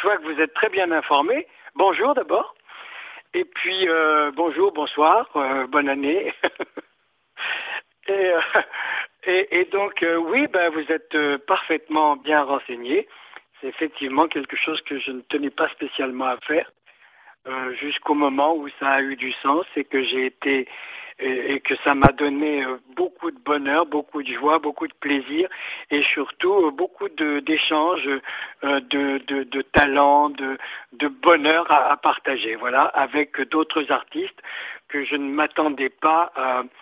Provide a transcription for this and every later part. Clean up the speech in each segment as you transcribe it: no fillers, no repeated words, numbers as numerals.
je vois que vous êtes très bien informé. Bonjour d'abord. Et puis, bonjour, bonsoir, bonne année. et, euh, et donc, oui, ben, vous êtes parfaitement bien renseigné. C'est effectivement quelque chose que je ne tenais pas spécialement à faire. Jusqu'au moment où ça a eu du sens et que j'ai été et que ça m'a donné beaucoup de bonheur, beaucoup de joie, beaucoup de plaisir et surtout beaucoup d'échanges, de talents, de bonheur à partager. Voilà, avec d'autres artistes que je ne m'attendais pas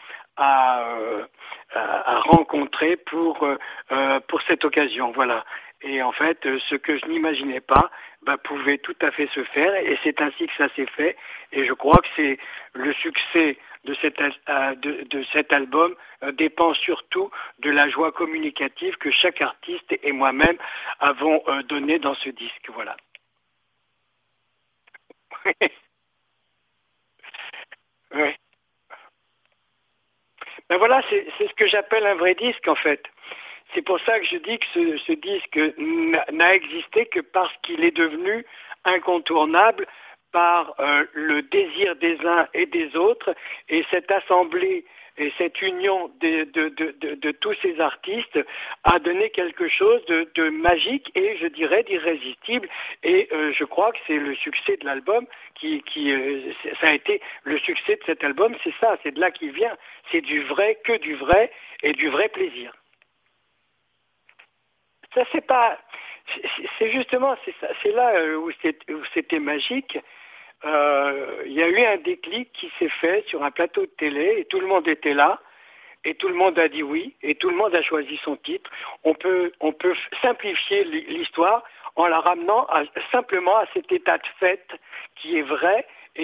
à rencontrer pour cette occasion. Voilà. Et en fait, ce que je n'imaginais pas pouvait tout à fait se faire, et c'est ainsi que ça s'est fait. Et je crois que c'est le succès de cet album dépend surtout de la joie communicative que chaque artiste et moi-même avons donnée dans ce disque. Voilà. Oui. Ben voilà, c'est ce que j'appelle un vrai disque en fait. C'est pour ça que je dis que ce disque n'a existé que parce qu'il est devenu incontournable par le désir des uns et des autres, et cette assemblée et cette union de tous ces artistes a donné quelque chose de magique et je dirais d'irrésistible, et je crois que c'est le succès de l'album ça a été le succès de cet album, c'est ça, c'est de là qu'il vient, c'est du vrai, que du vrai et du vrai plaisir. Ça c'est pas, c'est justement, c'est là où c'était magique. Il y a eu un déclic qui s'est fait sur un plateau de télé et tout le monde était là et tout le monde a dit oui et tout le monde a choisi son titre. On peut simplifier l'histoire en la ramenant simplement à cet état de fait qui est vrai et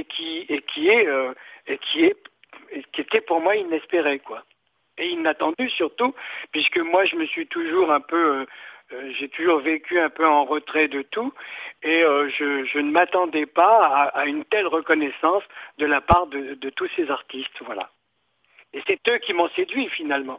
qui était pour moi inespéré, quoi. Et inattendu surtout, puisque moi je me suis toujours un peu j'ai toujours vécu un peu en retrait de tout et je ne m'attendais pas à une telle reconnaissance de la part de tous ces artistes, voilà. Et c'est eux qui m'ont séduit finalement.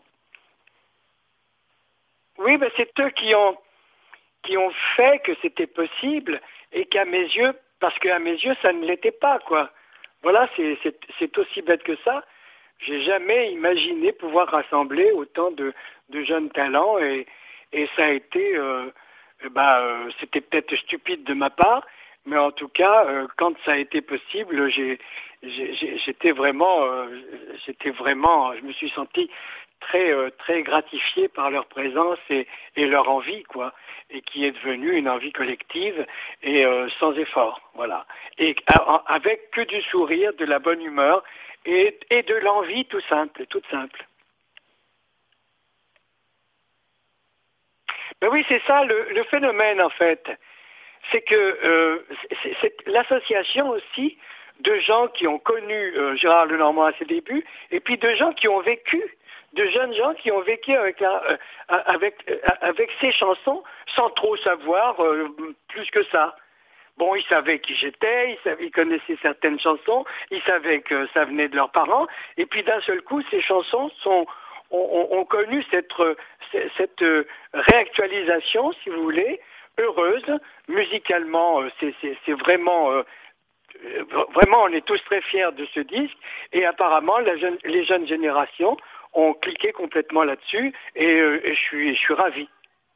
Oui, ben c'est eux qui ont fait que c'était possible et qu'à mes yeux, parce qu'à mes yeux ça ne l'était pas, quoi. Voilà, c'est aussi bête que ça. J'ai jamais imaginé pouvoir rassembler autant de jeunes talents et ça a été, c'était peut-être stupide de ma part, mais en tout cas, quand ça a été possible, j'étais vraiment, je me suis senti très gratifié par leur présence et leur envie, quoi, et qui est devenue une envie collective et sans effort, voilà, et avec que du sourire, de la bonne humeur et de l'envie tout simple, toute simple. Ben oui, c'est ça le phénomène en fait. C'est que c'est l'association aussi de gens qui ont connu Gérard Lenormand à ses débuts et puis de gens qui ont vécu, de jeunes gens qui ont vécu avec ces chansons sans trop savoir plus que ça. Bon, ils savaient qui j'étais, ils connaissaient certaines chansons, ils savaient que ça venait de leurs parents, et puis d'un seul coup, ces chansons ont connu cette réactualisation, si vous voulez, heureuse. Musicalement, c'est vraiment, vraiment, on est tous très fiers de ce disque, et apparemment, les jeunes générations ont cliqué complètement là-dessus, et je suis ravi.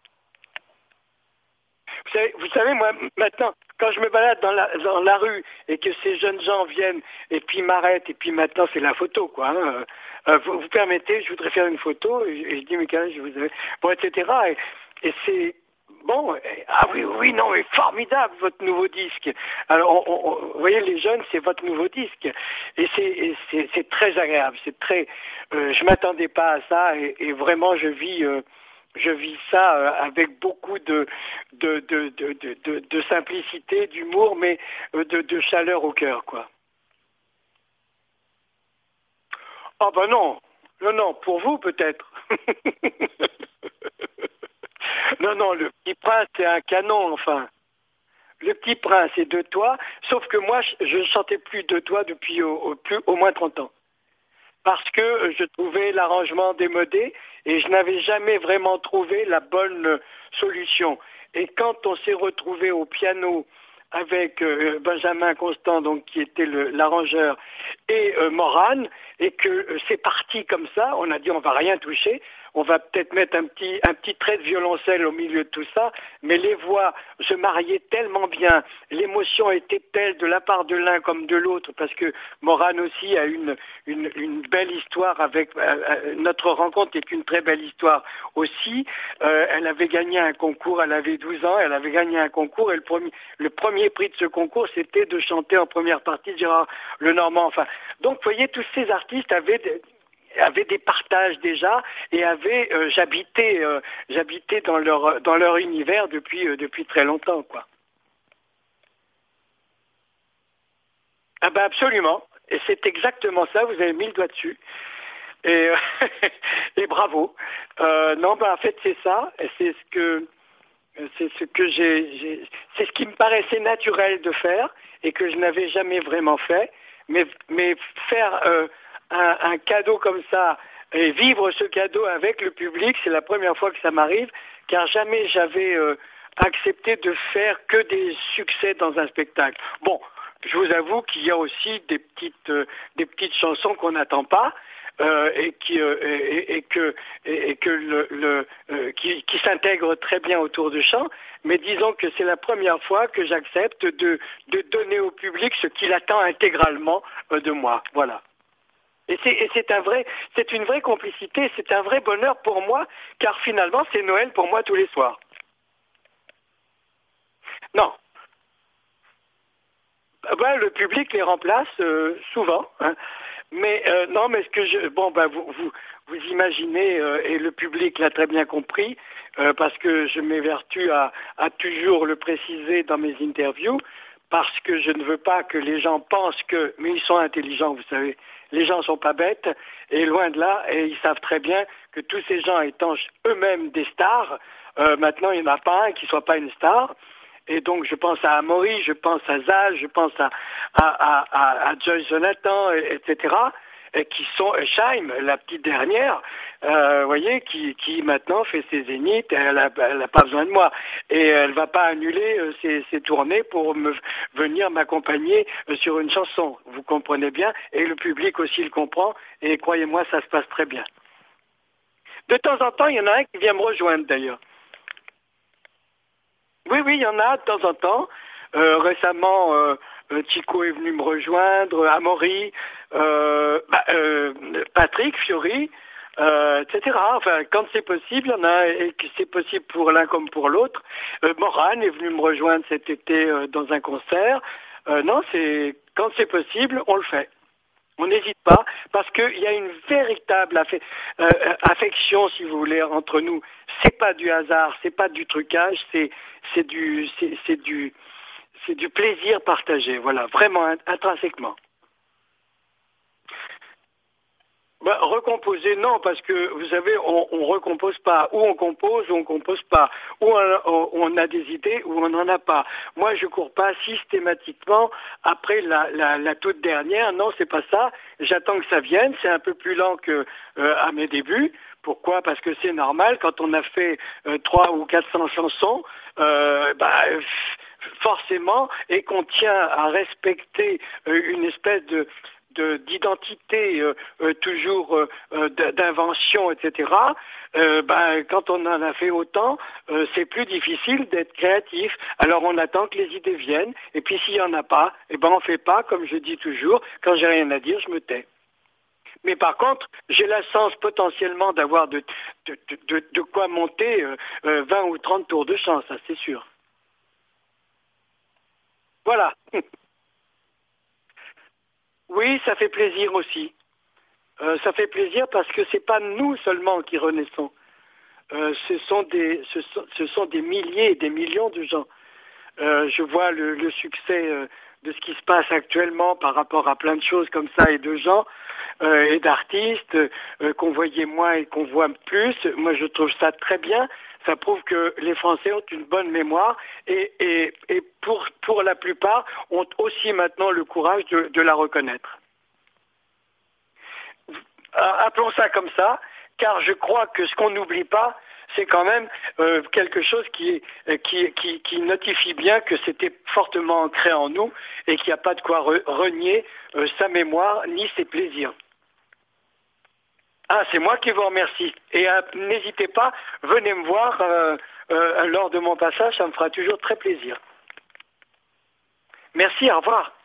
Vous savez, moi, maintenant, quand je me balade dans la rue et que ces jeunes gens viennent et puis m'arrêtent, et puis maintenant c'est la photo, quoi. Hein, vous permettez, je voudrais faire une photo, et je dis, mais quand même, je vous ai... Bon, etc. Et c'est... Bon, ah oui, oui, non, mais formidable, votre nouveau disque. Alors, vous voyez, les jeunes, c'est votre nouveau disque. Et c'est très agréable, c'est très... je m'attendais pas à ça, et vraiment, je vis ça avec beaucoup de simplicité, d'humour, mais de chaleur au cœur, quoi. Ah ben non, non, non, pour vous peut-être. Non, non, le petit prince c'est un canon, enfin. Le petit prince est de toi, sauf que moi je ne chantais plus de toi depuis au moins 30 ans. Parce que je trouvais l'arrangement démodé et je n'avais jamais vraiment trouvé la bonne solution. Et quand on s'est retrouvé au piano avec Benjamin Constant, donc qui était l'arrangeur, et Morane, et que c'est parti comme ça, on a dit on va rien toucher, on va peut-être mettre un petit trait de violoncelle au milieu de tout ça, mais les voix se mariaient tellement bien, l'émotion était telle de la part de l'un comme de l'autre, parce que Morane aussi a une belle histoire avec notre rencontre est une très belle histoire aussi. Elle avait gagné un concours, elle avait 12 ans, elle avait gagné un concours et le premier prix de ce concours c'était de chanter en première partie de Gérard Lenormand. Enfin, donc vous voyez, tous ces artistes avaient des partages déjà et j'habitais dans leur univers depuis très longtemps, quoi. Ah ben absolument, et c'est exactement ça, vous avez mis le doigt dessus. Et, et bravo. Non, ben en fait c'est ça, et c'est ce que c'est ce qui me paraissait naturel de faire et que je n'avais jamais vraiment fait. Mais faire un cadeau comme ça et vivre ce cadeau avec le public, c'est la première fois que ça m'arrive, car jamais j'avais accepté de faire que des succès dans un spectacle. Bon, je vous avoue qu'il y a aussi des petites chansons qu'on n'attend pas. Qui s'intègrent très bien autour de chant, mais disons que c'est la première fois que j'accepte de donner au public ce qu'il attend intégralement de moi. Voilà. Et c'est une vraie complicité, c'est un vrai bonheur pour moi, car finalement c'est Noël pour moi tous les soirs. Non. Ben, le public les remplace souvent, hein. Mais non, mais vous imaginez et le public l'a très bien compris parce que je m'évertue à toujours le préciser dans mes interviews parce que je ne veux pas que les gens pensent mais ils sont intelligents, vous savez, les gens sont pas bêtes et loin de là et ils savent très bien que tous ces gens étant eux-mêmes des stars, maintenant il n'y en a pas un qui soit pas une star. Et donc, je pense à Amaury, je pense à Zal, je pense à Joyce Jonathan, etc., et qui sont Scheim, la petite dernière, voyez, qui maintenant fait ses zéniths, elle a pas besoin de moi. Et elle va pas annuler ses tournées pour venir m'accompagner sur une chanson. Vous comprenez bien, et le public aussi le comprend, et croyez-moi, ça se passe très bien. De temps en temps, il y en a un qui vient me rejoindre d'ailleurs. Oui, il y en a de temps en temps. Récemment, Chico est venu me rejoindre, Amaury, Patrick Fiori, etc. Enfin, quand c'est possible, il y en a et que c'est possible pour l'un comme pour l'autre. Morane est venu me rejoindre cet été dans un concert. Non, c'est quand c'est possible, on le fait. On n'hésite pas parce qu'il y a une véritable affection, si vous voulez, entre nous. C'est pas du hasard, c'est pas du trucage, c'est du plaisir partagé. Voilà, vraiment intrinsèquement. Bah, recomposer, non, parce que vous savez, on recompose pas. Ou on compose pas. Ou on a des idées, ou on n'en a pas. Moi, je cours pas systématiquement après la toute dernière. Non, c'est pas ça. J'attends que ça vienne. C'est un peu plus lent que à mes débuts. Pourquoi? Parce que c'est normal. Quand on a fait 300 ou 400 chansons, forcément, et qu'on tient à respecter une espèce d'identité toujours d'invention, etc. Quand on en a fait autant, c'est plus difficile d'être créatif. Alors on attend que les idées viennent, et puis s'il y en a pas, on fait pas, comme je dis toujours, quand j'ai rien à dire, je me tais. Mais par contre, j'ai la chance potentiellement d'avoir de quoi monter 20 ou 30 tours de chant, ça c'est sûr. Voilà. Oui, ça fait plaisir aussi. Ça fait plaisir parce que c'est pas nous seulement qui renaissons. Ce sont des milliers et des millions de gens. Je vois le succès de ce qui se passe actuellement par rapport à plein de choses comme ça et de gens et d'artistes qu'on voyait moins et qu'on voit plus. Moi, je trouve ça très bien. Ça prouve que les Français ont une bonne mémoire et pour la plupart ont aussi maintenant le courage de la reconnaître. Appelons ça comme ça, car je crois que ce qu'on n'oublie pas, c'est quand même quelque chose qui notifie bien que c'était fortement ancré en nous et qu'il n'y a pas de quoi renier sa mémoire ni ses plaisirs. Ah, c'est moi qui vous remercie. Et n'hésitez pas, venez me voir lors de mon passage, ça me fera toujours très plaisir. Merci, au revoir.